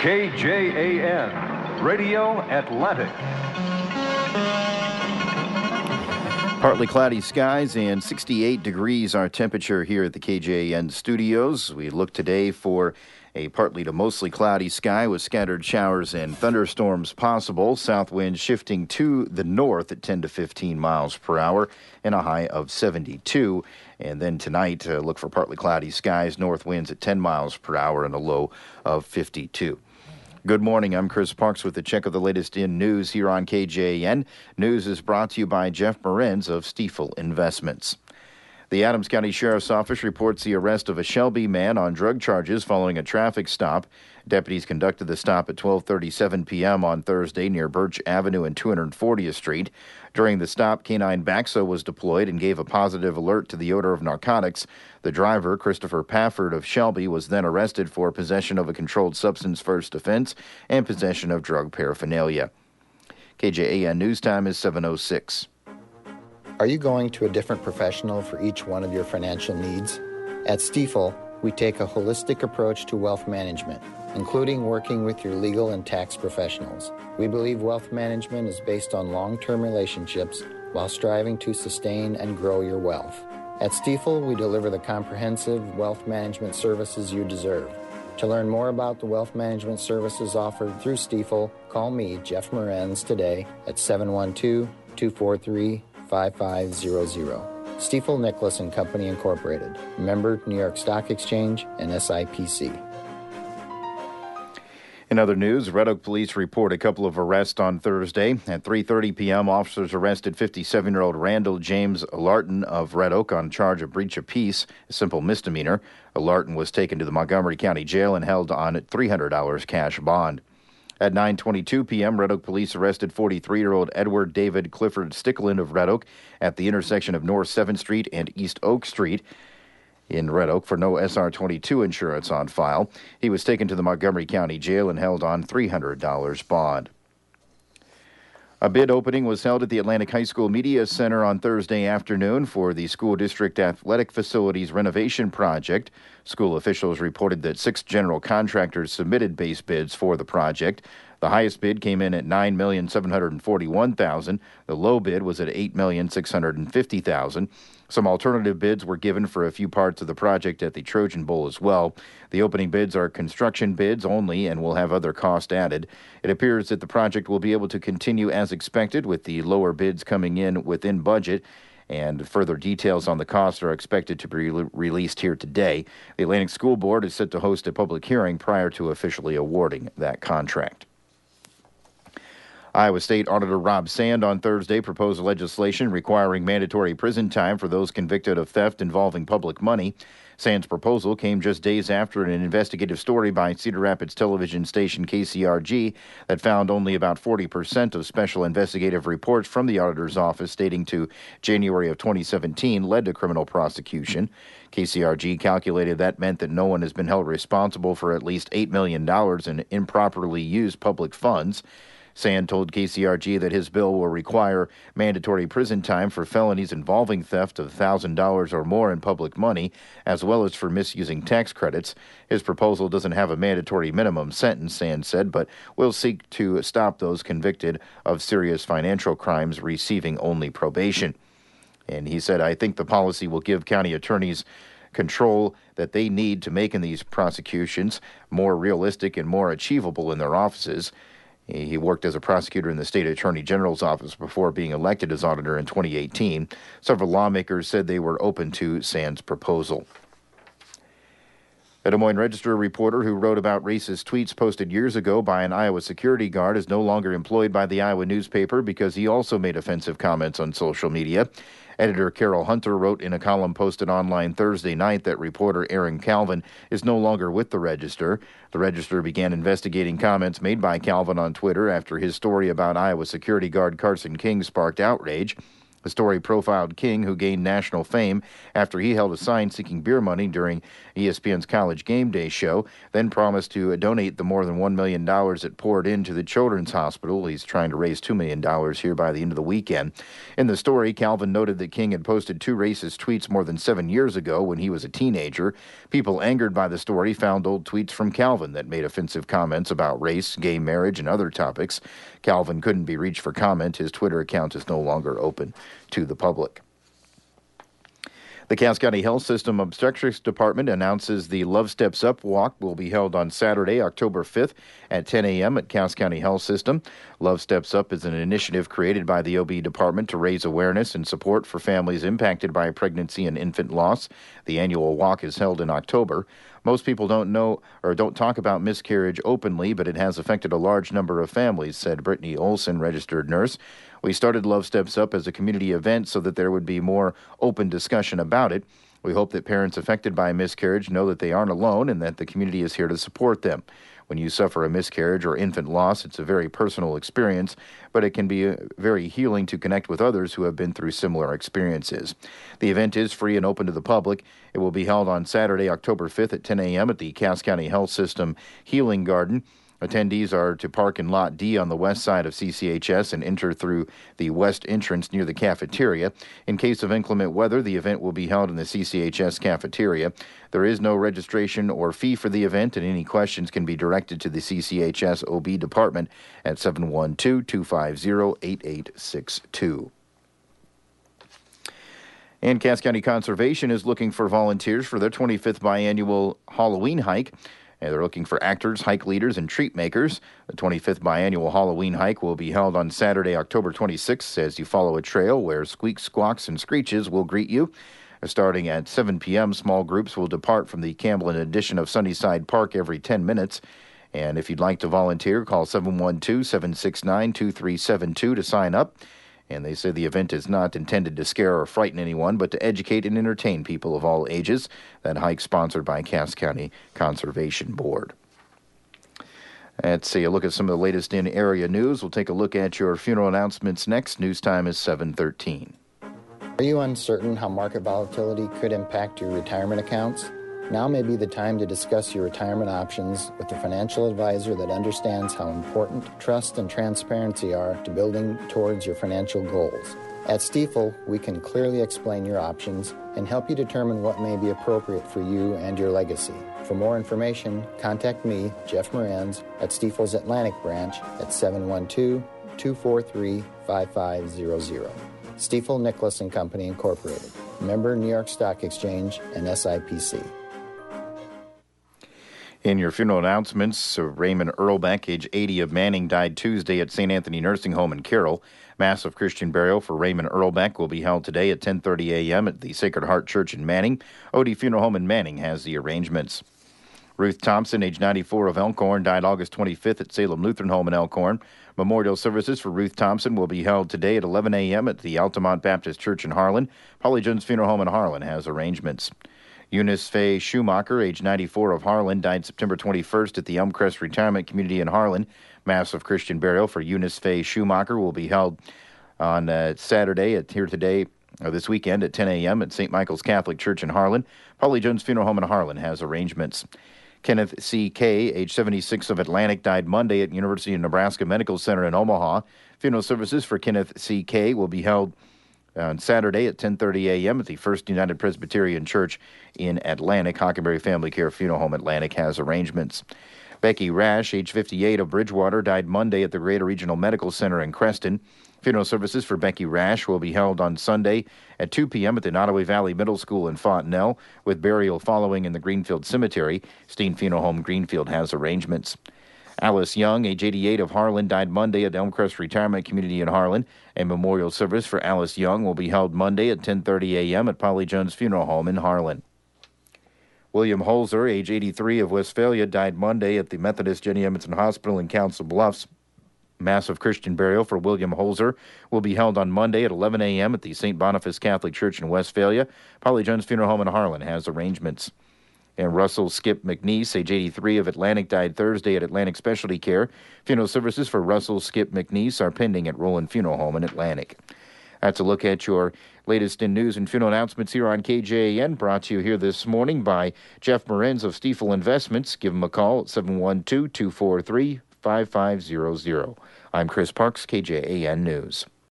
KJAN, Radio Atlantic. Partly cloudy skies and 68 degrees our temperature here at the KJAN studios. We look today for a partly to mostly cloudy sky with scattered showers and thunderstorms possible. South winds shifting to the north at 10 to 15 miles per hour and a high of 72. And then tonight, look for partly cloudy skies, north winds at 10 miles per hour and a low of 52. Good morning. I'm Chris Parks with a check of the latest in news here on KJAN. News is brought to you by Jeff Morenz of Stiefel Investments. The Adams County Sheriff's Office reports the arrest of a Shelby man on drug charges following a traffic stop. Deputies conducted the stop at 12:37 p.m. on Thursday near Birch Avenue and 240th Street. During the stop, K-9 Baxo was deployed and gave a positive alert to the odor of narcotics. The driver, Christopher Pafford of Shelby, was then arrested for possession of a controlled substance first offense and possession of drug paraphernalia. KJAN News Time is 7:06. Are you going to a different professional for each one of your financial needs? At Stiefel, we take a holistic approach to wealth management, including working with your legal and tax professionals. We believe wealth management is based on long-term relationships while striving to sustain and grow your wealth. At Stiefel, we deliver the comprehensive wealth management services you deserve. To learn more about the wealth management services offered through Stiefel, call me, Jeff Morenz, today at 712-243-5500. Stiefel Nicholas and Company Incorporated, member New York Stock Exchange and SIPC. In other news, Red Oak police report a couple of arrests on Thursday. At 3:30 p.m., officers arrested 57-year-old Randall James Alarton of Red Oak on charge of breach of peace, a simple misdemeanor. Alarton was taken to the Montgomery County Jail and held on $300 cash bond. At 9:22 p.m., Red Oak police arrested 43-year-old Edward David Clifford Stickland of Red Oak at the intersection of North 7th Street and East Oak Street in Red Oak for no SR-22 insurance on file. He was taken to the Montgomery County Jail and held on $300 bond. A bid opening was held at the Atlantic High School Media Center on Thursday afternoon for the school district athletic facilities renovation project. School officials reported that 6 general contractors submitted base bids for the project. The highest bid came in at $9,741,000. The low bid was at $8,650,000. Some alternative bids were given for a few parts of the project at the Trojan Bowl as well. The opening bids are construction bids only and will have other costs added. It appears that the project will be able to continue as expected, with the lower bids coming in within budget, and further details on the costs are expected to be released here today. The Atlantic School Board is set to host a public hearing prior to officially awarding that contract. Iowa State Auditor Rob Sand on Thursday proposed legislation requiring mandatory prison time for those convicted of theft involving public money. Sand's proposal came just days after an investigative story by Cedar Rapids television station KCRG that found only about 40% of special investigative reports from the auditor's office dating to January of 2017 led to criminal prosecution. KCRG calculated that meant that no one has been held responsible for at least $8 million in improperly used public funds. Sand told KCRG that his bill will require mandatory prison time for felonies involving theft of $1,000 or more in public money, as well as for misusing tax credits. His proposal doesn't have a mandatory minimum sentence, Sand said, but will seek to stop those convicted of serious financial crimes receiving only probation. And he said, I think the policy will give county attorneys control that they need to make in these prosecutions more realistic and more achievable in their offices. He worked as a prosecutor in the state attorney general's office before being elected as auditor in 2018. Several lawmakers said they were open to Sand's proposal. A Des Moines Register reporter who wrote about racist tweets posted years ago by an Iowa security guard is no longer employed by the Iowa newspaper because he also made offensive comments on social media. Editor Carol Hunter wrote in a column posted online Thursday night that reporter Aaron Calvin is no longer with the Register. The Register began investigating comments made by Calvin on Twitter after his story about Iowa security guard Carson King sparked outrage. The story profiled King, who gained national fame after he held a sign seeking beer money during ESPN's College Game Day show, then promised to donate the more than $1 million it poured into the Children's Hospital. He's trying to raise $2 million here by the end of the weekend. In the story, Calvin noted that King had posted 2 racist tweets more than 7 years ago when he was a teenager. People angered by the story found old tweets from Calvin that made offensive comments about race, gay marriage, and other topics. Calvin couldn't be reached for comment. His Twitter account is no longer open to the public. The Cass County Health System Obstetrics Department announces the Love Steps Up Walk will be held on Saturday, October 5th at 10 a.m. at Cass County Health System. Love Steps Up is an initiative created by the OB department to raise awareness and support for families impacted by pregnancy and infant loss. The annual walk is held in October. Most people don't know or don't talk about miscarriage openly, but it has affected a large number of families, said Brittany Olson, registered nurse. We started Love Steps Up as a community event so that there would be more open discussion about it. We hope that parents affected by a miscarriage know that they aren't alone and that the community is here to support them. When you suffer a miscarriage or infant loss, it's a very personal experience, but it can be very healing to connect with others who have been through similar experiences. The event is free and open to the public. It will be held on Saturday, October 5th at 10 a.m. at the Cass County Health System Healing Garden. Attendees are to park in Lot D on the west side of CCHS and enter through the west entrance near the cafeteria. In case of inclement weather, the event will be held in the CCHS cafeteria. There is no registration or fee for the event, and any questions can be directed to the CCHS OB department at 712-250-8862. And Cass County Conservation is looking for volunteers for their 25th biannual Halloween hike. And they're looking for actors, hike leaders, and treat makers. The 25th biannual Halloween hike will be held on Saturday, October 26th, as you follow a trail where squeaks, squawks, and screeches will greet you. Starting at 7 p.m., small groups will depart from the Camblin edition of Sunnyside Park every 10 minutes. And if you'd like to volunteer, call 712-769-2372 to sign up. And they say the event is not intended to scare or frighten anyone, but to educate and entertain people of all ages. That hike sponsored by Cass County Conservation Board. Let's see a look at some of the latest in area news. We'll take a look at your funeral announcements next. News time is 7:13. Are you uncertain how market volatility could impact your retirement accounts? Now may be the time to discuss your retirement options with a financial advisor that understands how important trust and transparency are to building towards your financial goals. At Stifel, we can clearly explain your options and help you determine what may be appropriate for you and your legacy. For more information, contact me, Jeff Moranz, at Stifel's Atlantic branch at 712-243-5500. Stifel Nicholas & Company Incorporated, member New York Stock Exchange and SIPC. In your funeral announcements, Raymond Earlbeck, age 80, of Manning, died Tuesday at St. Anthony Nursing Home in Carroll. Mass of Christian burial for Raymond Earlbeck will be held today at 10:30 a.m. at the Sacred Heart Church in Manning. Odie Funeral Home in Manning has the arrangements. Ruth Thompson, age 94, of Elkhorn, died August 25th at Salem Lutheran Home in Elkhorn. Memorial services for Ruth Thompson will be held today at 11 a.m. at the Altamont Baptist Church in Harlan. Polly Jones Funeral Home in Harlan has arrangements. Eunice Faye Schumacher, age 94, of Harlan, died September 21st at the Elmcrest Retirement Community in Harlan. Mass of Christian burial for Eunice Faye Schumacher will be held on Saturday this weekend at 10 a.m. at St. Michael's Catholic Church in Harlan. Polly Jones Funeral Home in Harlan has arrangements. Kenneth C. Kay, age 76, of Atlantic, died Monday at University of Nebraska Medical Center in Omaha. Funeral services for Kenneth C. Kay will be held on Saturday at 10:30 a.m. at the First United Presbyterian Church in Atlantic. Hockenberry Family Care Funeral Home Atlantic has arrangements. Becky Rash, age 58, of Bridgewater, died Monday at the Greater Regional Medical Center in Creston. Funeral services for Becky Rash will be held on Sunday at 2 p.m. at the Nottoway Valley Middle School in Fontenelle, with burial following in the Greenfield Cemetery. Steen Funeral Home Greenfield has arrangements. Alice Young, age 88, of Harlan, died Monday at Elmcrest Retirement Community in Harlan. A memorial service for Alice Young will be held Monday at 10:30 a.m. at Polly Jones Funeral Home in Harlan. William Holzer, age 83, of Westphalia, died Monday at the Methodist Jenny Edmondson Hospital in Council Bluffs. Mass of Christian burial for William Holzer will be held on Monday at 11 a.m. at the St. Boniface Catholic Church in Westphalia. Polly Jones Funeral Home in Harlan has arrangements. And Russell Skip McNeese, age 83, of Atlantic, died Thursday at Atlantic Specialty Care. Funeral services for Russell Skip McNeese are pending at Roland Funeral Home in Atlantic. That's a look at your latest in news and funeral announcements here on KJAN, brought to you here this morning by Jeff Morenz of Stiefel Investments. Give him a call at 712-243-5500. I'm Chris Parks, KJAN News.